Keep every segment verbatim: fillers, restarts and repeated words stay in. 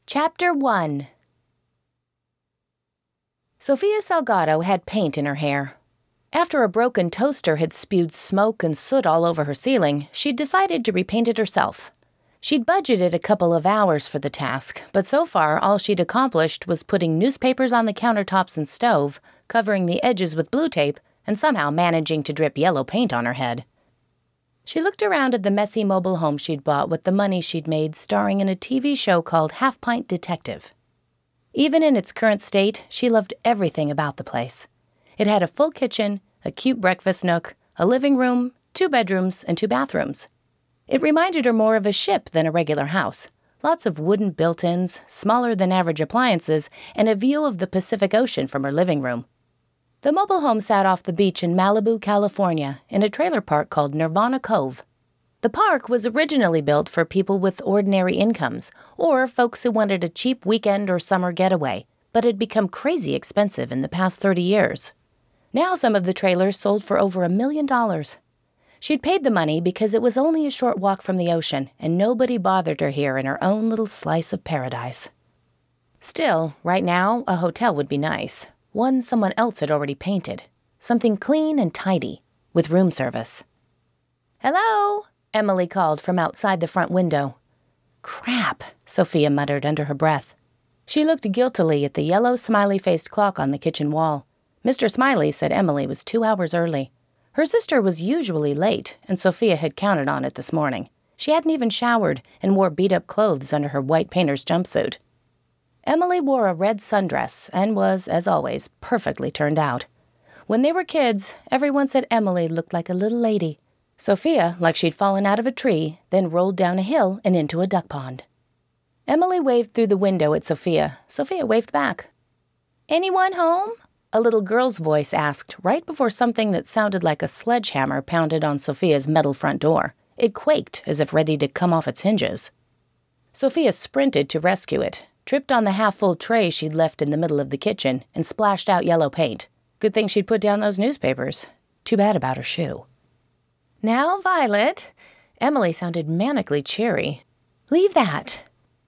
Chapter one. Sofia Salgado had paint in her hair. After a broken toaster had spewed smoke and soot all over her ceiling, she'd decided to repaint it herself. She'd budgeted a couple of hours for the task, but so far all she'd accomplished was putting newspapers on the countertops and stove, covering the edges with blue tape, and somehow managing to drip yellow paint on her head. She looked around at the messy mobile home she'd bought with the money she'd made starring in a T V show called Half Pint Detective. Even in its current state, she loved everything about the place. It had a full kitchen, a cute breakfast nook, a living room, two bedrooms, and two bathrooms. It reminded her more of a ship than a regular house. Lots of wooden built-ins, smaller than average appliances, and a view of the Pacific Ocean from her living room. The mobile home sat off the beach in Malibu, California, in a trailer park called Nirvana Cove. The park was originally built for people with ordinary incomes, or folks who wanted a cheap weekend or summer getaway, but had become crazy expensive in the past thirty years. Now some of the trailers sold for over a million dollars. She'd paid the money because it was only a short walk from the ocean, and nobody bothered her here in her own little slice of paradise. Still, right now, a hotel would be nice. One someone else had already painted. Something clean and tidy, with room service. "Hello?" Emily called from outside the front window. "Crap," Sofia muttered under her breath. She looked guiltily at the yellow, smiley-faced clock on the kitchen wall. Mister Smiley said Emily was two hours early. Her sister was usually late, and Sofia had counted on it this morning. She hadn't even showered and wore beat-up clothes under her white painter's jumpsuit. Emily wore a red sundress and was, as always, perfectly turned out. When they were kids, everyone said Emily looked like a little lady. Sofia, like she'd fallen out of a tree, then rolled down a hill and into a duck pond. Emily waved through the window at Sofia. Sofia waved back. "Anyone home?" A little girl's voice asked right before something that sounded like a sledgehammer pounded on Sofia's metal front door. It quaked as if ready to come off its hinges. Sofia sprinted to rescue it, tripped on the half-full tray she'd left in the middle of the kitchen, and splashed out yellow paint. Good thing she'd put down those newspapers. Too bad about her shoe. "Now, Violet." Emily sounded manically cheery. "Leave that."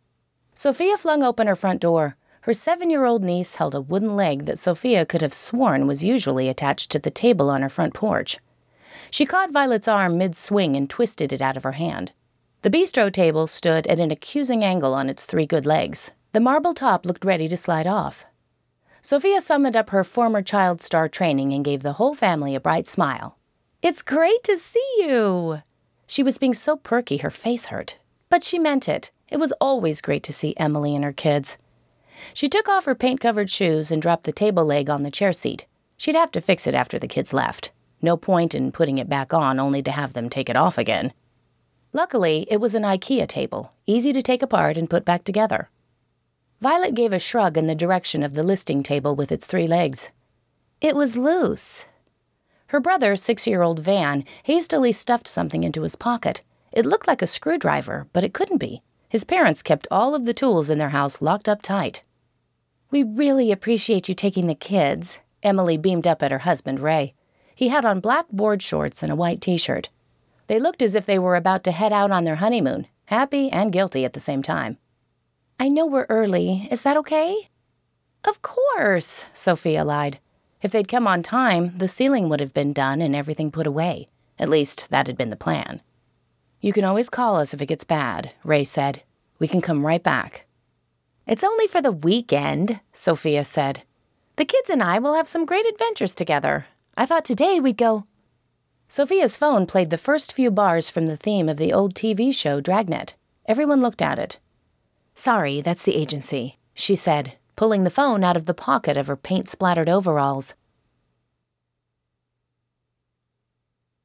Sofia flung open her front door. Her seven-year-old niece held a wooden leg that Sofia could have sworn was usually attached to the table on her front porch. She caught Violet's arm mid-swing and twisted it out of her hand. The bistro table stood at an accusing angle on its three good legs. The marble top looked ready to slide off. Sofia summoned up her former child star training and gave the whole family a bright smile. "It's great to see you." She was being so perky her face hurt. But she meant it. It was always great to see Emily and her kids. She took off her paint-covered shoes and dropped the table leg on the chair seat. She'd have to fix it after the kids left. No point in putting it back on only to have them take it off again. Luckily, it was an IKEA table, easy to take apart and put back together. Violet gave a shrug in the direction of the listing table with its three legs. "It was loose." Her brother, six-year-old Van, hastily stuffed something into his pocket. It looked like a screwdriver, but it couldn't be. His parents kept all of the tools in their house locked up tight. "We really appreciate you taking the kids." Emily beamed up at her husband, Ray. He had on black board shorts and a white t-shirt. They looked as if they were about to head out on their honeymoon, happy and guilty at the same time. "I know we're early. Is that okay?" "Of course," Sofia lied. If they'd come on time, the ceiling would have been done and everything put away. At least, that had been the plan. "You can always call us if it gets bad," Ray said. "We can come right back." "It's only for the weekend," Sofia said. "The kids and I will have some great adventures together. I thought today we'd go—" Sofia's phone played the first few bars from the theme of the old T V show Dragnet. Everyone looked at it. "Sorry, that's the agency," she said, pulling the phone out of the pocket of her paint-splattered overalls.